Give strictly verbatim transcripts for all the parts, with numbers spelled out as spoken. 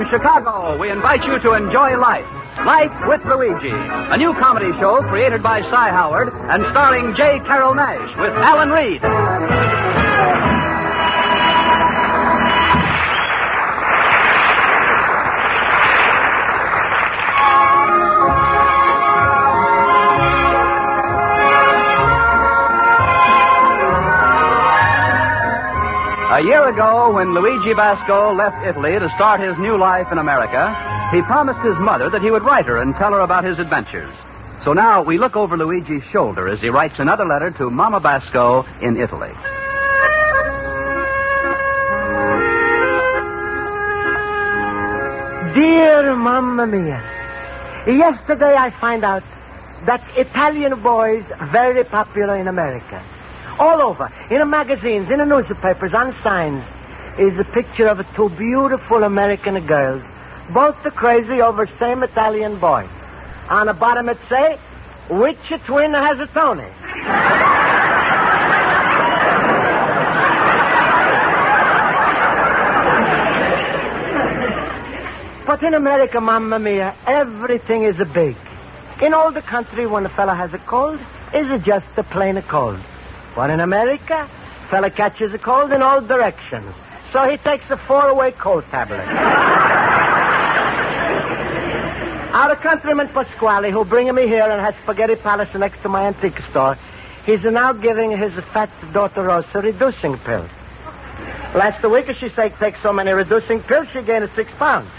Chicago, we invite you to enjoy Life. Life with Luigi, a new comedy show created by Cy Howard and starring J. Carrol Naish with Alan Reed. A year ago, when Luigi Basco left Italy to start his new life in America, he promised his mother that he would write her and tell her about his adventures. So now we look over Luigi's shoulder as he writes another letter to Mama Basco in Italy. Dear Mamma Mia, yesterday I find out that Italian boys very popular in America. All over, in the magazines, in the newspapers, on signs, is a picture of two beautiful American girls, both the crazy over same Italian boy. On the bottom it say, which twin has a Tony? But in America, Mamma Mia, everything is a big. In all the country, when a fella has a cold, is just a plain cold. But in America, fella catches a cold in all directions. So he takes a four-away cold tablet. Our countryman Pasquale, who bring me here and has spaghetti palace next to my antique store, he's now giving his fat daughter Rosa reducing pills. Last week, she said take so many reducing pills, she gained six pounds.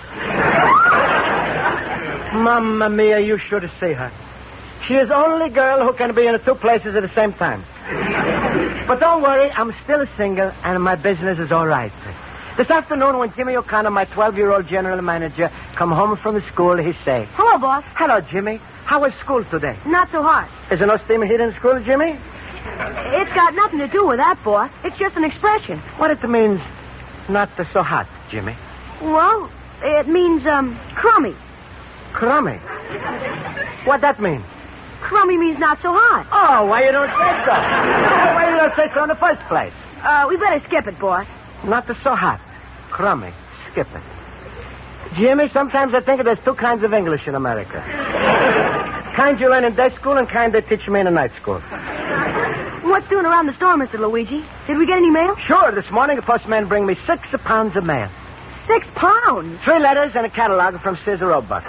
Mamma Mia, you should see her. She is the only girl who can be in two places at the same time. But don't worry, I'm still single, and my business is all right. This afternoon, when Jimmy O'Connor, my twelve-year-old general manager, come home from the school, he say, Hello, boss. Hello, Jimmy. How was school today? Not so hard. Is there no steam heat in school, Jimmy? It's got nothing to do with that, boss. It's just an expression. What it means, not so hot, Jimmy? Well, it means, um, crummy. Crummy? What that mean? Crummy means not so hot. Oh, why you don't say so? Why you don't say so in the first place? Uh, we better skip it, boss. Not so hot. Crummy. Skip it. Jimmy, sometimes I think there's two kinds of English in America. Kind you learn in day school and kind they teach me in the night school. What's doing around the store, Mister Luigi? Did we get any mail? Sure. This morning the postman bring me six pounds of mail. Six pounds? Three letters and a catalog from Sears Roebuck.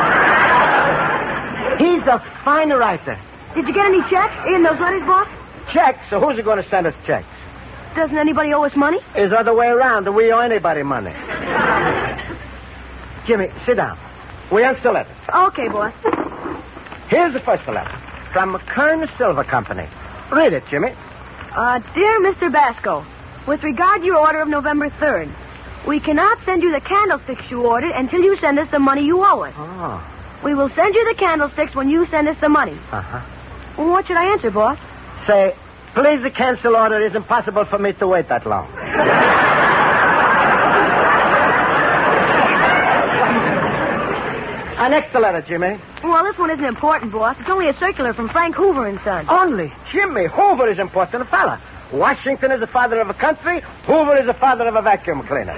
He's a fine writer. Did you get any checks in those letters, boss? Checks? So who's going to send us checks? Doesn't anybody owe us money? It's the other way around. We owe anybody money. Jimmy, sit down. We answer the letters. Okay, boss. Here's the first letter. From Kern Silver Company. Read it, Jimmy. Uh, dear Mister Basco, with regard to your order of November third, we cannot send you the candlesticks you ordered until you send us the money you owe us. Oh. We will send you the candlesticks when you send us the money. Uh-huh. What should I answer, boss? Say, please, the cancel order. It is impossible for me to wait that long. Our next letter, Jimmy. Well, this one isn't important, boss. It's only a circular from Frank Hoover and Son. Only? Jimmy, Hoover is important fella. Washington is the father of a country. Hoover is the father of a vacuum cleaner.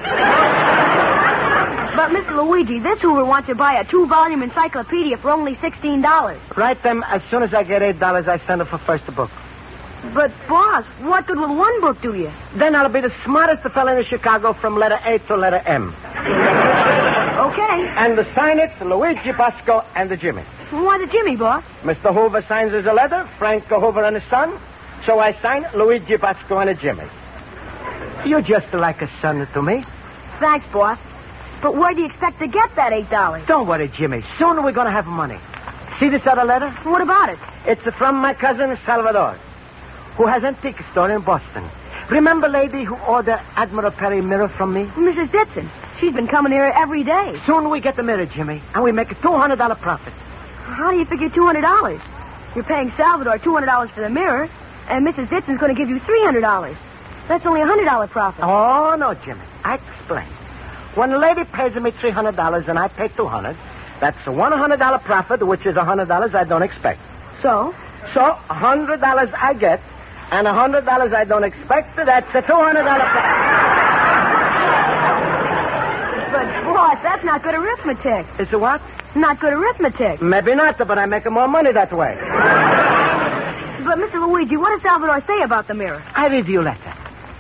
But, Mister Luigi, this Hoover wants to buy a two-volume encyclopedia for only sixteen dollars. Write them as soon as I get eight dollars, I send them for first book. But, boss, what good will one book do you? Then I'll be the smartest fella in Chicago from letter A to letter M. Okay. And the sign it, Luigi Basco and the Jimmy. Why the Jimmy, boss? Mister Hoover signs his letter, Frank Hoover and his son. So I sign Luigi Basco and a Jimmy. You're just like a son to me. Thanks, boss. But where do you expect to get that eight dollars? Don't worry, Jimmy. Soon we're going to have money. See this other letter? What about it? It's from my cousin Salvador, who has an antique store in Boston. Remember lady who ordered Admiral Perry mirror from me? Missus Ditson. She's been coming here every day. Soon we get the mirror, Jimmy, and we make a two hundred dollars profit. How do you figure two hundred dollars? You're paying Salvador two hundred dollars for the mirror, and Missus Ditson's going to give you three hundred dollars. That's only a one hundred dollars profit. Oh, no, Jimmy. I explain. When the lady pays me three hundred dollars and I pay two hundred dollars, that's a one hundred dollars profit, which is one hundred dollars I don't expect. So? So, one hundred dollars I get, and one hundred dollars I don't expect, that's a two hundred dollars profit. But, But, boss, that's not good arithmetic. It's a what? Not good arithmetic. Maybe not, but I make more money that way. But, Mister Luigi, what does Salvador say about the mirror? I read you a letter.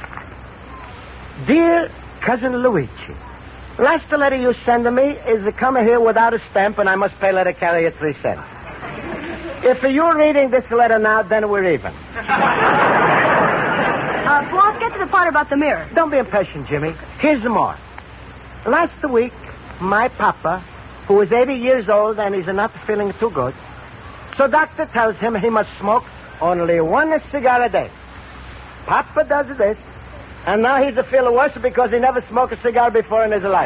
Dear Cousin Luigi, last letter you send to me is to come here without a stamp, and I must pay letter carrier three cents. If you're reading this letter now, then we're even. Uh, boss, get to the part about the mirror. Don't be impatient, Jimmy. Here's more. Last week, my papa, who is eighty years old and he's not feeling too good, so doctor tells him he must smoke only one cigar a day. Papa does this, and now he's a feeling worse because he never smoked a cigar before in his life.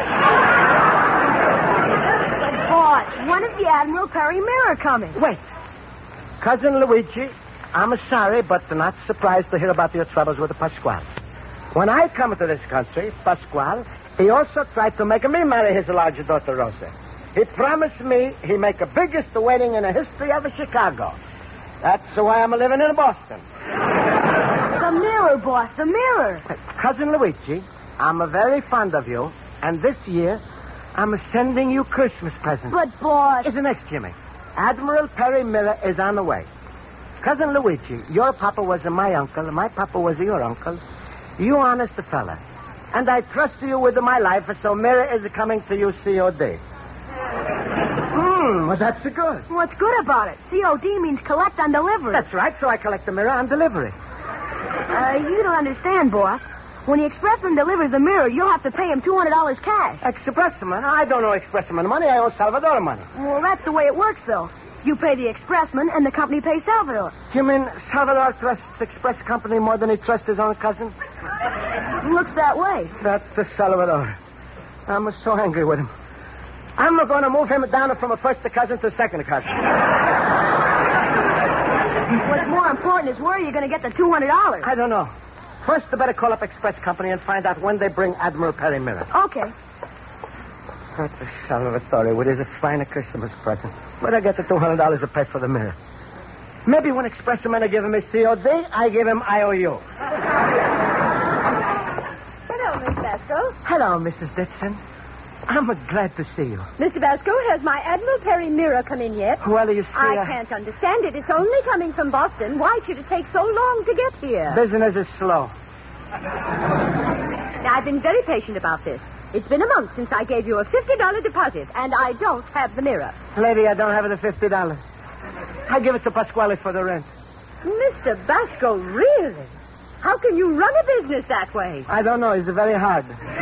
Boss, when is the Admiral Perry mirror coming? Wait. Cousin Luigi, I'm sorry, but not surprised to hear about your troubles with the Pasquale. When I come to this country, Pasquale, he also tried to make me marry his large daughter, Rosa. He promised me he make the biggest wedding in the history of Chicago. That's why I'm living in Boston. The mirror, boss, the mirror. Cousin Luigi, I'm very fond of you, and this year I'm sending you Christmas presents. But, boss... It's the next, Jimmy. Admiral Perry Mirror is on the way. Cousin Luigi, your papa was my uncle, my papa was your uncle. You honest fella. And I trust you with my life, so Mirror is coming to you C O D. Hmm, well, that's good. What's good about it? C O D means collect on delivery. That's right, so I collect the mirror on delivery. Uh, you don't understand, boss. When the expressman delivers the mirror, you'll have to pay him two hundred dollars cash. Expressman? I don't know expressman money. I owe Salvador money. Well, that's the way it works, though. You pay the expressman, and the company pays Salvador. You mean Salvador trusts Express Company more than he trusts his own cousin? Looks that way. That's the Salvador. I'm so angry with him. I'm going to move him down from a first cousin to second cousin. What's more important is where are you going to get the two hundred dollars? I don't know. First, I better call up Express Company and find out when they bring Admiral Perry mirror. Okay. That's the Salvatore with his fine Christmas present. But I get the two hundred dollars to pay for the mirror. Maybe when Expressmen are giving me C O D, I give him I O U. Hello, Miss Basco. Hello, Missus Dixon. I'm glad to see you. Mister Basco, has my Admiral Perry mirror come in yet? Well, you see... I uh, can't understand it. It's only coming from Boston. Why should it take so long to get here? Business is slow. Now, I've been very patient about this. It's been a month since I gave you a fifty dollars deposit, and I don't have the mirror. Lady, I don't have the fifty dollars. I give it to Pasquale for the rent. Mister Basco, really? How can you run a business that way? I don't know. It's very hard.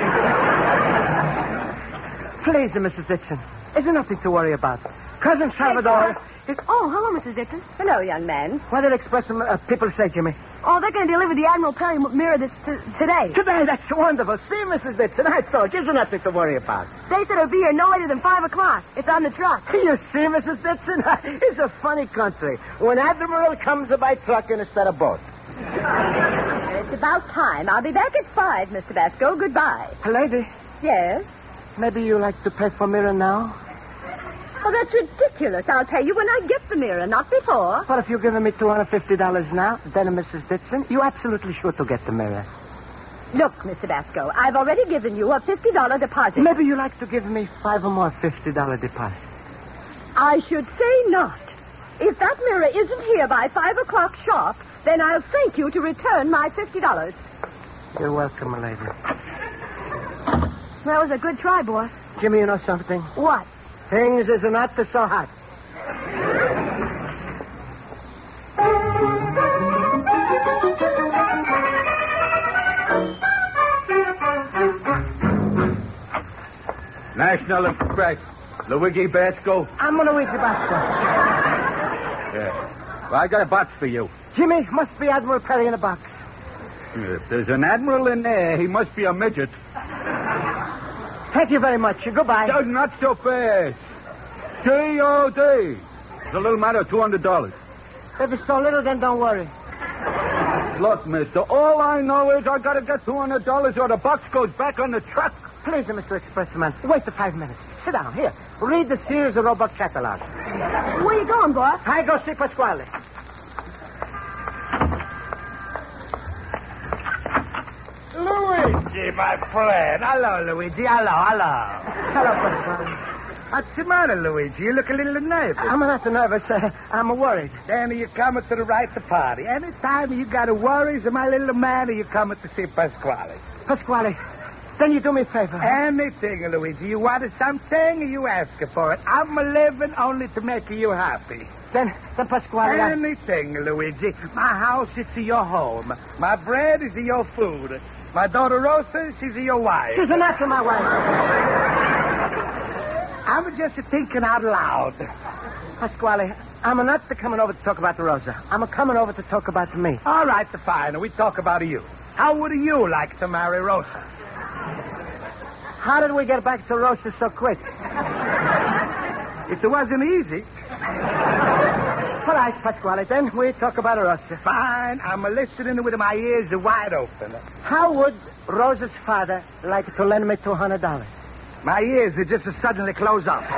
Please, Missus Dixon. There's nothing to worry about. Cousin Salvador... Is... Oh, hello, Missus Dixon. Hello, young man. What did Express uh, people say, Jimmy? Oh, they're going to deliver the Admiral Perry m- mirror this t- today. Today? That's wonderful. See, Missus Dixon, I told you. There's nothing to worry about. They said it'll be here no later than five o'clock. It's on the truck. You see, Missus Dixon? It's a funny country. When Admiral comes by truck instead of boat. It's about time. I'll be back at five, Mister Basco. Goodbye. Lady, Yes? maybe you like to pay for mirror now? Oh, that's ridiculous. I'll tell you when I get the mirror, not before. Well, if you're giving me two hundred fifty dollars now, then, Missus Dixon, you're absolutely sure to get the mirror. Look, Mister Basco, I've already given you a fifty dollars deposit. Maybe you like to give me five or more fifty dollars deposit. I should say not. If that mirror isn't here by five o'clock sharp, then I'll thank you to return my fifty dollars. You're welcome, my lady. That was a good try, boss. Jimmy, you know something? What? Things is not so hot. National Express. Luigi Basco. I'm Luigi Basco. Yeah. Well, I got a box for you. Jimmy, must be Admiral Perry in a box. If there's an admiral in there, he must be a midget. Thank you very much. Goodbye. No, not so fast. C O D. It's a little matter of two hundred dollars. If it's so little, then don't worry. Look, mister, all I know is I got to get two hundred dollars or the box goes back on the truck. Please, Mister Expressman, wait for five minutes. Sit down. Here. Read the Sears Roebuck catalog. Where you going, boss? I go see Pasquale. Luigi my friend. Hello, Luigi. Hello, hello. Hello, Pasquale. What's the matter, Luigi? You look a little nervous. I'm not nervous. Uh, I'm worried. Danny, you're coming to the right party. Anytime you got a worries, my little man, or you coming to see Pasquale. Pasquale, then you do me a favor. Anything, Luigi. You wanted something, you ask for it. I'm a living only to make you happy. Then, then Pasquale... I... Anything, Luigi. My house, it's your home. My bread is your food. My daughter Rosa, she's your wife. She's not for my wife. I'm just thinking out loud. Pasquale, I'm not coming over to talk about the Rosa. I'm coming over to talk about me. All right, fine. We talk about you. How would you like to marry Rosa? How did we get back to Rosa so quick? It wasn't easy. All right, Pasquale, then we talk about Rosa. Fine. I'm listening with my ears wide open. How would Rosa's father like to lend me two hundred dollars? My ears are just suddenly close up.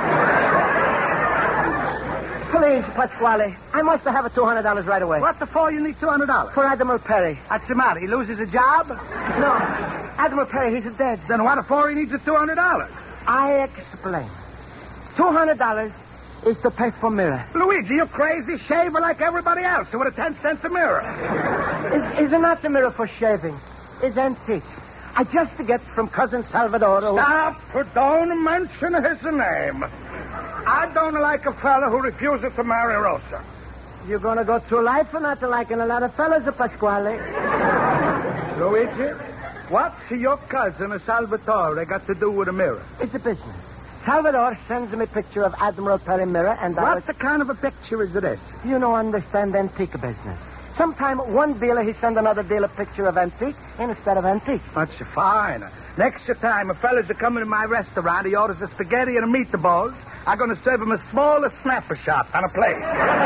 Please, Pasquale, I must have a two hundred dollars right away. What the for you need two hundred dollars? For Admiral Perry. What's the matter? He loses a job? No. Admiral Perry, he's dead. Then what for he needs the two hundred dollars? I explain. two hundred dollars is to pay for mirror. Luigi, you're crazy. Shaver like everybody else with a ten cents a mirror. Is, is not the mirror for shaving. It's antique. I just get from Cousin Salvador. Who... Stop. Don't mention his name. I don't like a fella who refuses to marry Rosa. You're going to go through life for not liking a lot of fellas, Pasquale. Luigi, what's your cousin Salvatore got to do with a mirror? It's a business. Salvador sends me a picture of Admiral Perry mirror and... What I was... the kind of a picture is this? You know, understand antique business. Sometime one dealer, he send another dealer a picture of antique instead of antique. That's fine. Next time a fella's coming to my restaurant, he orders a spaghetti and a meatballs. I'm going to serve him a small snapper shot on a plate.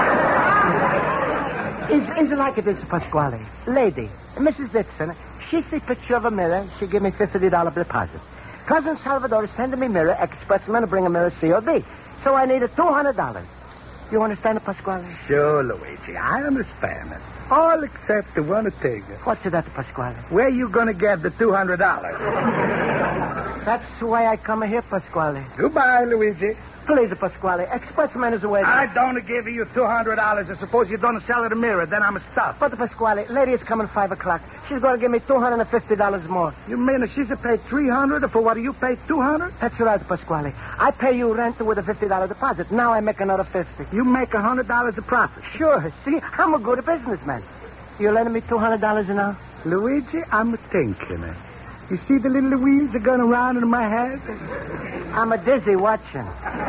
Is, is it like it is, Pasquale? Lady, Missus Dixon, she see picture of a mirror, she give me fifty dollars deposit. Cousin Salvador is sending me mirror, expressman to bring a mirror C O D. So I need a two hundred dollars. You understand it, Pasquale? Sure, Luigi, I understand it. All except the one thing. What's that, Pasquale? Where you going to get the two hundred dollars? That's why I come here, Pasquale. Goodbye, Luigi. Please, Pasquale. Expressman is away. I don't give you two hundred dollars. I suppose you don't sell her the mirror. Then I'm stuck. But, Pasquale, lady is coming five o'clock. She's going to give me two hundred fifty dollars more. You mean she's to pay three hundred dollars for what you pay two hundred dollars? That's right, Pasquale. I pay you rent with a fifty dollars deposit. Now I make another fifty. You make one hundred dollars a profit? Sure. See, I'm a good businessman. You lending me two hundred dollars now? Luigi, I'm thinking it. You see the little wheels are going around in my head? I'm a dizzy watching.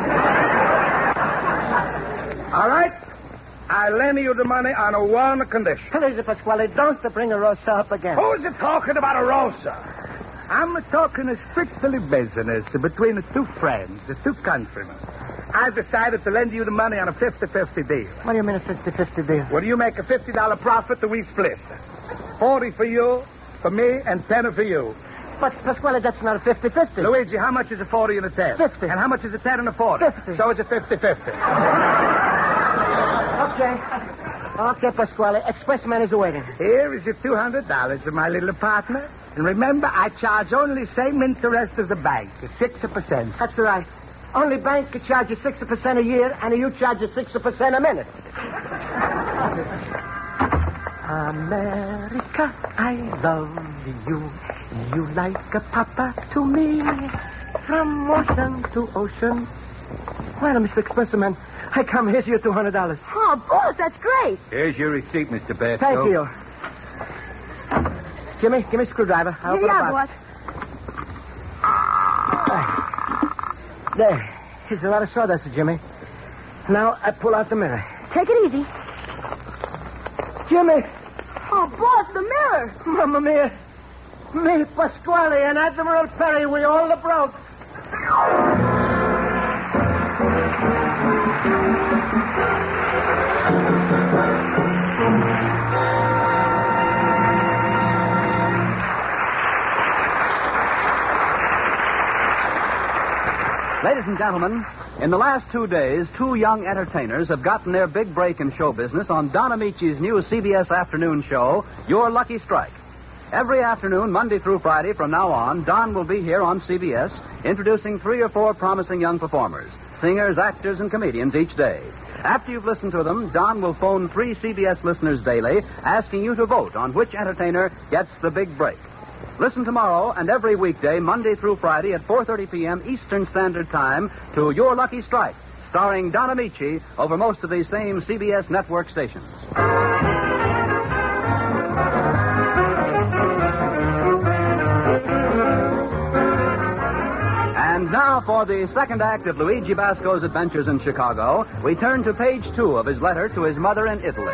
All right. I lend you the money on a one condition. Please, Pasquale, don't bring a Rosa up again. Who's talking about a Rosa? I'm talking a strictly business between the two friends, the two countrymen. I decided to lend you the money on a fifty-fifty deal. What do you mean a fifty-fifty deal? Well, you make a fifty dollars profit, we split. forty for you, for me, and ten for you. But, Pasquale, that's not a fifty-fifty. Luigi, how much is a forty and a ten? fifty. And how much is a ten and a forty? fifty. So it's a fifty-fifty. Okay. Okay, Pasquale. Expressman is waiting. Here is your two hundred dollars, my little partner. And remember, I charge only same interest as the bank, six percent. That's right. Only banks can charge you six percent a year, and you charge you six percent a minute. America, I love you. You like a papa to me. From ocean to ocean. Well, Mister Expressman, I come. Here's your two hundred dollars. Oh, boss, that's great. Here's your receipt, Mister Basco. Thank you. Jimmy, give me a screwdriver. I'll Here open you the are, box. boss. There. Here's a lot of sawdust, Jimmy. Now I pull out the mirror. Take it easy. Jimmy! Oh, boss, the mirror. Mamma mia. Me, Pasquale, and Admiral Perry, we all the broke. Ladies and gentlemen, in the last two days, two young entertainers have gotten their big break in show business on Don Amici's new C B S afternoon show, Your Lucky Strike. Every afternoon, Monday through Friday, from now on, Don will be here on C B S, introducing three or four promising young performers, singers, actors, and comedians each day. After you've listened to them, Don will phone three C B S listeners daily, asking you to vote on which entertainer gets the big break. Listen tomorrow and every weekday, Monday through Friday at four thirty p.m. Eastern Standard Time to Your Lucky Strike, starring Don Amici over most of these same C B S network stations. And now for the second act of Luigi Basco's adventures in Chicago, we turn to page two of his letter to his mother in Italy.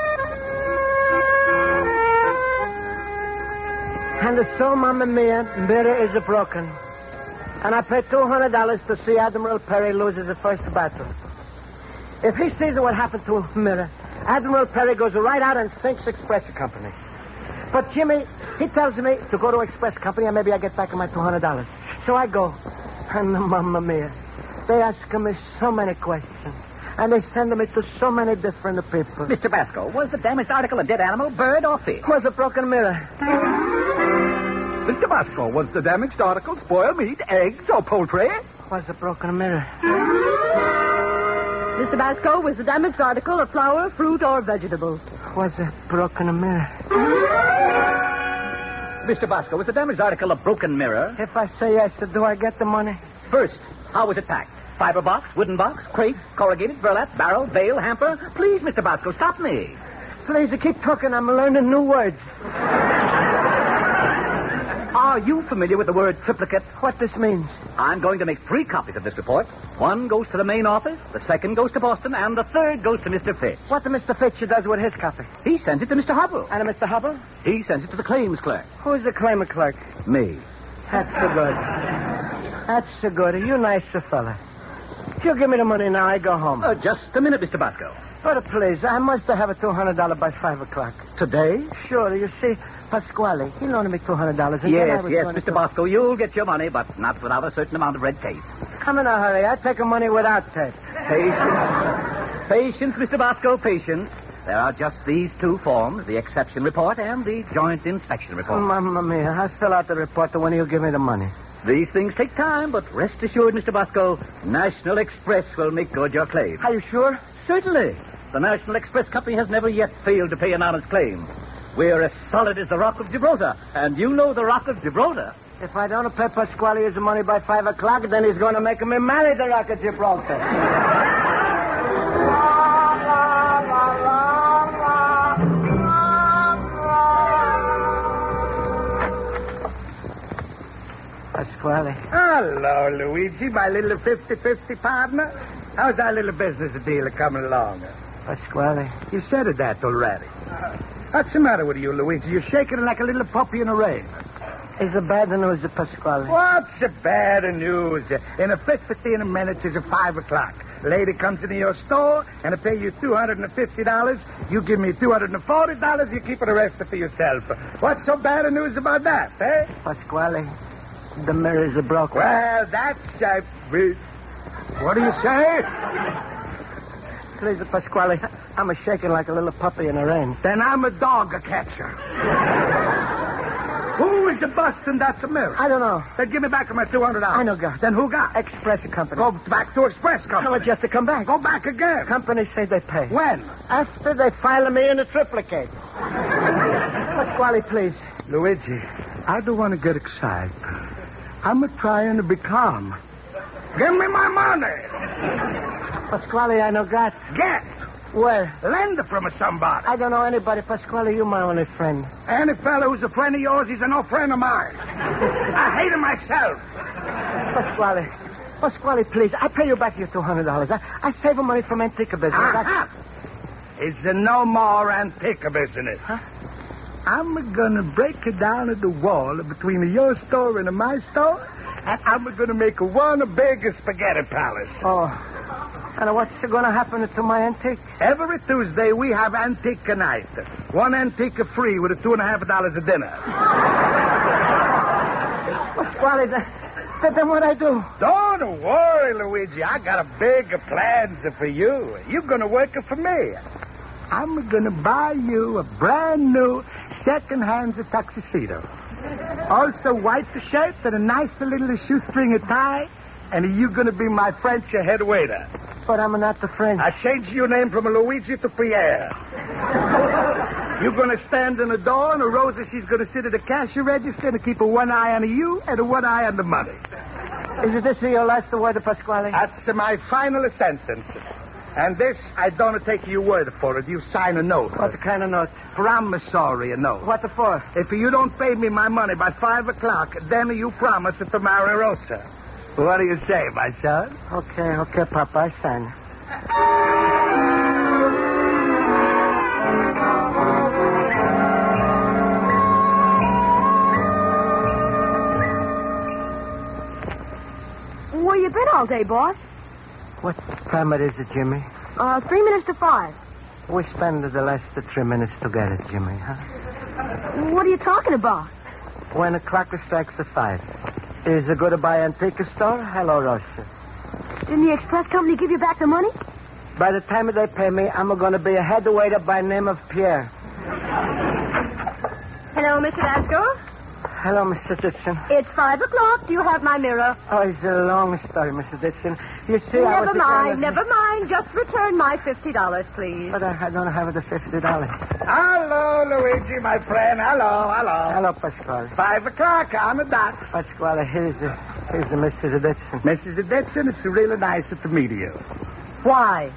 And so, Mamma Mia, mirror is broken. And I paid two hundred dollars to see Admiral Perry lose his first battle. If he sees what happened to mirror, Admiral Perry goes right out and sinks Express Company. But Jimmy, he tells me to go to Express Company and maybe I get back my two hundred dollars. So I go. And Mamma Mia, they ask me so many questions. And they send me to so many different people. Mister Basco, was the damaged article a dead animal, bird, or fish? Was a broken mirror. Mister Basco, was the damaged article spoiled meat, eggs, or poultry? Was a broken mirror. Mister Basco, was the damaged article a flower, fruit, or vegetable? Was a broken mirror. Mister Basco, was the damaged article a broken mirror? If I say yes, do I get the money? First, how was it packed? Fiber box, wooden box, crate, corrugated, burlap, barrel, bale, hamper? Please, Mister Basco, stop me. Please, keep talking. I'm learning new words. Are you familiar with the word triplicate? What this means? I'm going to make three copies of this report. One goes to the main office, the second goes to Boston, and the third goes to Mister Fitch. What the Mister Fitch does with his copy? He sends it to Mister Hubble. And Mister Hubble? He sends it to the claims clerk. Who's the claimant clerk? Me. That's so good. That's so good. You nice fella. If you give me the money now, I go home. Uh, just a minute, Mister Basco. But please, I must have a two hundred dollars by five o'clock. Today? Sure. You see, Pasquale, he loaned me two hundred dollars. Yes, yes, Mister Basco, you'll get your money, but not without a certain amount of red tape. I'm in a hurry. I take the money without tape. Patience. Patience, Mister Basco, patience. There are just these two forms, the exception report and the joint inspection report. Mamma mia, I'll fill out the report when you give me the money. These things take time, but rest assured, Mister Basco, National Express will make good your claim. Are you sure? Certainly. The National Express Company has never yet failed to pay an honest claim. We're as solid as the Rock of Gibraltar, and you know the Rock of Gibraltar. If I don't pay Pasquale his money by five o'clock, then he's going to make me marry the Rock of Gibraltar. Pasquale. Hello, Luigi, my little fifty-fifty partner. How's our little business deal coming along? Pasquale. You said that already. What's the matter with you, Luigi? You're shaking like a little puppy in the rain. It's a bad news, Pasquale. What's the bad news? In a fifteen minutes is a five o'clock. Lady comes into your store and I pay you two hundred fifty dollars. You give me two hundred forty dollars. You keep the rest for yourself. What's so bad news about that, eh? Pasquale, the mirrors are broken. Well, that's a... What do you say? Please, Pasquale, I'm a shaking like a little puppy in the rain. Then I'm a dog catcher. Who is the busting that's a mirror? I don't know. Then give me back my two hundred dollars. I know, God. Then who got? Express Company. Go back to Express Company. How much you have to come back? Go back again. Company say they pay. When? After they file me in a triplicate. Pasquale, please. Luigi, I don't want to get excited. I'm trying to be calm. Give me my money. Pasquale, I know God. Get. Where? Lend it from somebody. I don't know anybody. Pasquale, you my only friend. Any fellow who's a friend of yours, he's a no friend of mine. I hate him myself. Pasquale. Pasquale, please. I pay you back your two hundred dollars. I, I save money from antique business. Uh-huh. It's a no more antique business. Huh? I'm going to break it down at the wall between your store and my store, and I'm going to make one big spaghetti palace. Oh. And what's going to happen to my antique? Every Tuesday, we have antique night. One antique free with a two and a half dollars a dinner. Pasquale, then, then what I do? Don't worry, Luigi. I got a big plans for you. You're going to work it for me. I'm going to buy you a brand new second-hand tuxedo. Also, white shirt and a nice little shoestring tie. And you're going to be my French head waiter. But I'm not the French. I changed your name from Luigi to Pierre. You're going to stand in the door, and Rosa, she's going to sit at the cashier register and keep a one eye on you and a one eye on the money. Is this your last word, Pasquale? That's my final sentence. And this, I don't take your word for it. You sign a note. What kind of note? Promissory note. What for? If you don't pay me my money by five o'clock, then you promise to marry Rosa. What do you say, my son? Okay, okay, Papa, I sign. Where you been all day, boss? What time it is, Jimmy? Uh, three minutes to five. We spent the last three minutes together, Jimmy, huh? What are you talking about? When the clock strikes at five. Is it good to buy antique store? Hello, Rosa. Didn't the express company give you back the money? By the time they pay me, I'm going to be a head waiter by name of Pierre. Hello, Mister Vasco. Hello, Mister Dixon. It's five o'clock. Do you have my mirror? Oh, it's a long story, Mister Dixon. You see, I Never was... mind, never mind. Just return my fifty dollars, please. But I, I don't have the fifty dollars. Hello, Luigi, my friend. Hello, hello. Hello, Pasquale. Five o'clock on the dot. Pasquale, here's, uh, here's the Missus Dixon. Missus Dixon, it's really nice to meet you. Why?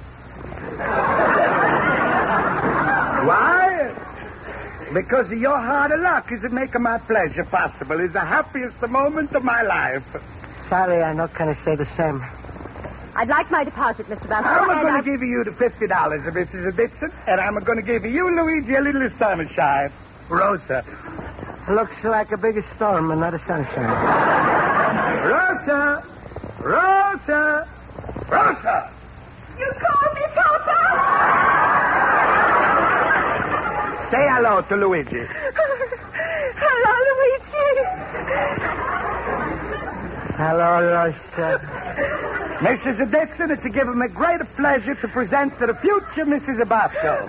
Why? Because your hard luck is making my pleasure possible. It's the happiest moment of my life. Sorry, I not gonna say the same. I'd like my deposit, Mister Vasco. I'm and going I- to give you the fifty dollars, Missus Dixon, and I'm going to give you, Luigi, a little sunshine. Rosa. Looks like a big storm and not a sunshine. Rosa! Rosa! Rosa! You called me, Papa? Say hello to Luigi. Hello, Luigi. Hello, Rosa. Missus Dixon, it's given me great pleasure to present to the future Missus Basco.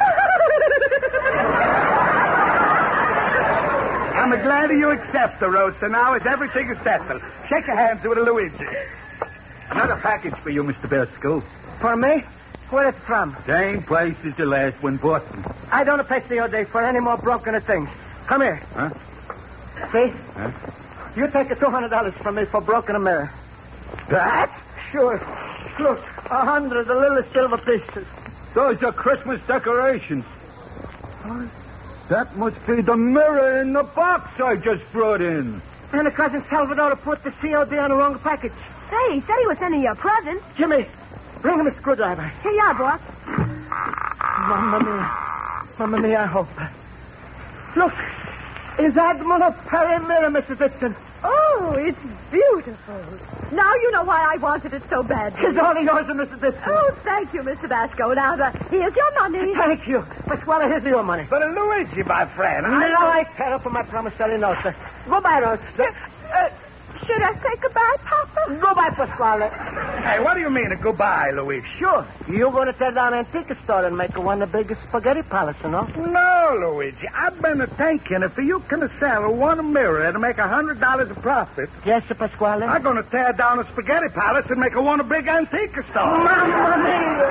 I'm glad you accept the Rosa now as everything is settled. Shake your hands with Luigi. Another package for you, Mister Basco. For me? Where it from? Same place as the last one, Boston. I don't pay C O D for any more broken things. Come here. Huh? See? Huh? You take a two hundred dollars from me for broken mirror. That? Sure. Look, a hundred, the little silver pieces. Those are Christmas decorations. Oh, that must be the mirror in the box I just brought in. And the cousin Salvador put the C O D on the wrong package. Say, he said he was sending you a present. Jimmy, bring him a screwdriver. Here you are, boss. Mamma mia. Mamma mia, I hope. Look, is Admiral Perry mirror, Missus Dixon? Oh, it's beautiful. Now you know why I wanted it so badly. It's all yours, Missus Dixon. Oh, thank you, Mister Vasco. Now, the, here's your money. Thank you. Pasquale, here's your money. But Luigi, my friend. No, I care for my promissory note. Goodbye, Rose. Uh, Should I say goodbye, Papa? goodbye, Pasquale. Hey, what do you mean, a goodbye, Luigi? Sure. You're going to tear down an antique store and make one of the biggest spaghetti palace, you know? No, Luigi. I've been thinking if you can sell one mirror and make a hundred dollars of profit, Yes, Sir Pasquale? I'm going to tear down a spaghetti palace and make a one a big antique store. Mamma mia!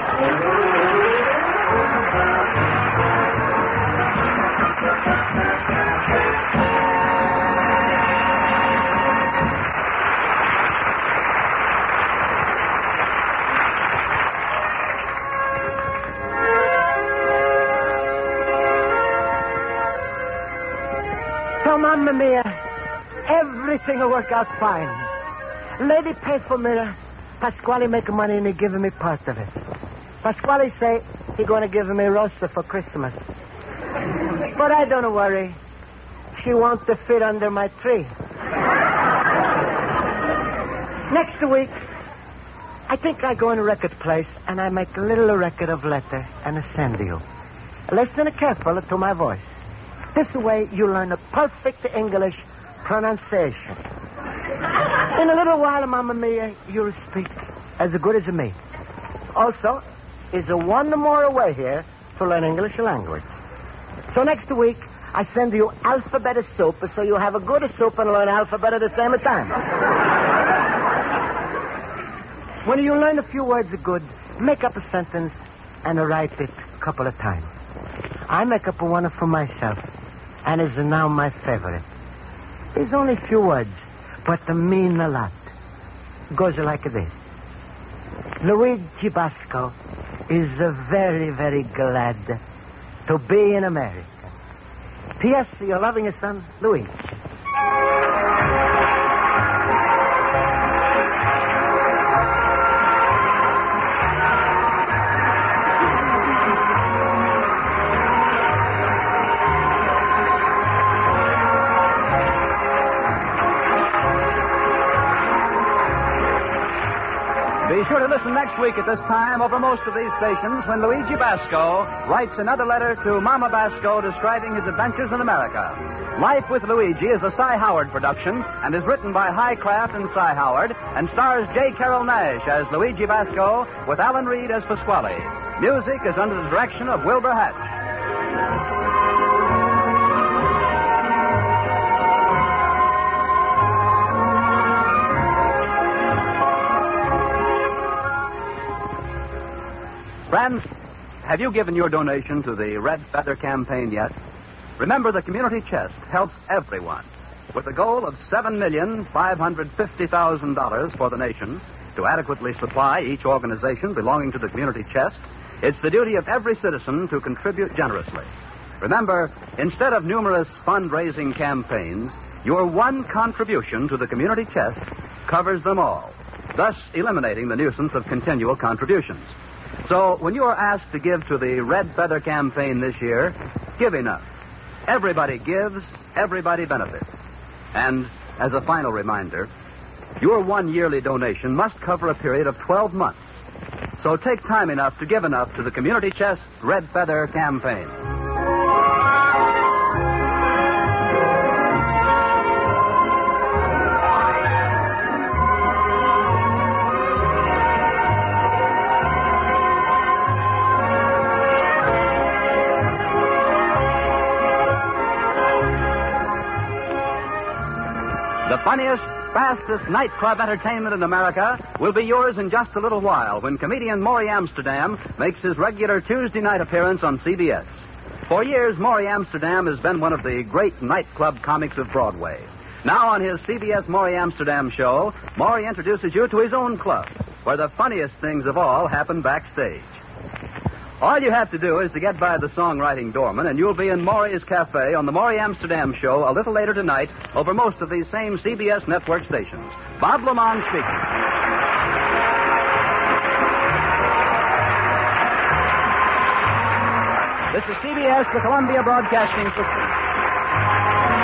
So, Mamma mia, everything will work out fine. Lady pay for mirror. Pasquale make money and he give me part of it. Pasquale say he gonna give me roaster for Christmas. But I don't worry. She wants to fit under my tree. Next week, I think I go in a record place and I make a little record of letter and I send you. Listen carefully to my voice. This way you learn a perfect English pronunciation. In a little while, Mamma Mia, you'll speak as good as me. Also, is a one more away here to learn English language. So next week, I send you alphabet soup so you have a good soup and learn alphabet at the same time. When you learn a few words good, make up a sentence and write it a couple of times. I make up one for myself, and it's now my favorite. There's only a few words, but they mean a lot. Goes like this. Luigi Basco is uh, very, very glad to be in America. P S. You're loving your son, Luigi. Be sure to listen next week at this time over most of these stations when Luigi Basco writes another letter to Mama Basco describing his adventures in America. Life with Luigi is a Cy Howard production and is written by Highcraft and Cy Howard and stars J. Carroll Nash as Luigi Basco with Alan Reed as Pasquale. Music is under the direction of Wilbur Hatch. Friends, have you given your donation to the Red Feather Campaign yet? Remember, the Community Chest helps everyone. With the goal of seven million five hundred fifty thousand dollars for the nation to adequately supply each organization belonging to the Community Chest, it's the duty of every citizen to contribute generously. Remember, instead of numerous fundraising campaigns, your one contribution to the Community Chest covers them all, thus eliminating the nuisance of continual contributions. So, when you are asked to give to the Red Feather Campaign this year, give enough. Everybody gives, everybody benefits. And, as a final reminder, your one yearly donation must cover a period of twelve months. So take time enough to give enough to the Community Chest Red Feather Campaign. The funniest, fastest nightclub entertainment in America will be yours in just a little while when comedian Maury Amsterdam makes his regular Tuesday night appearance on C B S. For years, Maury Amsterdam has been one of the great nightclub comics of Broadway. Now on his C B S Maury Amsterdam show, Maury introduces you to his own club, where the funniest things of all happen backstage. All you have to do is to get by the songwriting doorman, and you'll be in Maury's Cafe on the Maury Amsterdam show a little later tonight over most of these same C B S network stations. Bob Lamont speaking. This is C B S, the Columbia Broadcasting System.